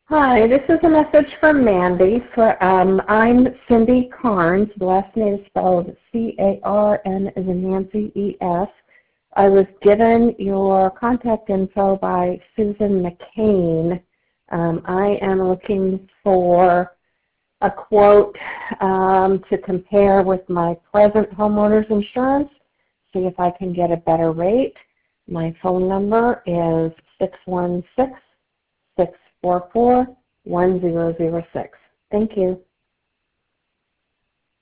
Hi, this is a message from Mandy. I'm Cindy Carnes. The last name is spelled C-A-R-N as in Nancy E-S. I was given your contact info by Susan McCain. I am looking for a quote to compare with my present homeowner's insurance, see if I can get a better rate. My phone number is 616-644-1006. Thank you.